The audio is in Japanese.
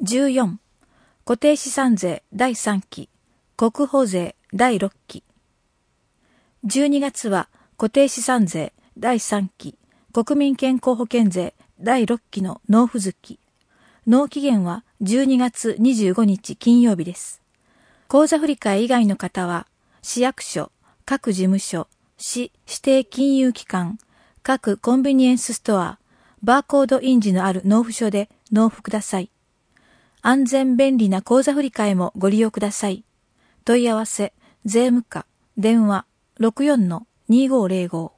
14. 固定資産税第3期、国保税第6期。12月は固定資産税第3期、国民健康保険税第6期の納付月。納期限は12月25日金曜日です。口座振替以外の方は、市役所、各事務所、市指定金融機関、各コンビニエンスストア、バーコード印字のある納付書で納付ください。安全便利な口座振替もご利用ください。問い合わせ、税務課、電話 64-2505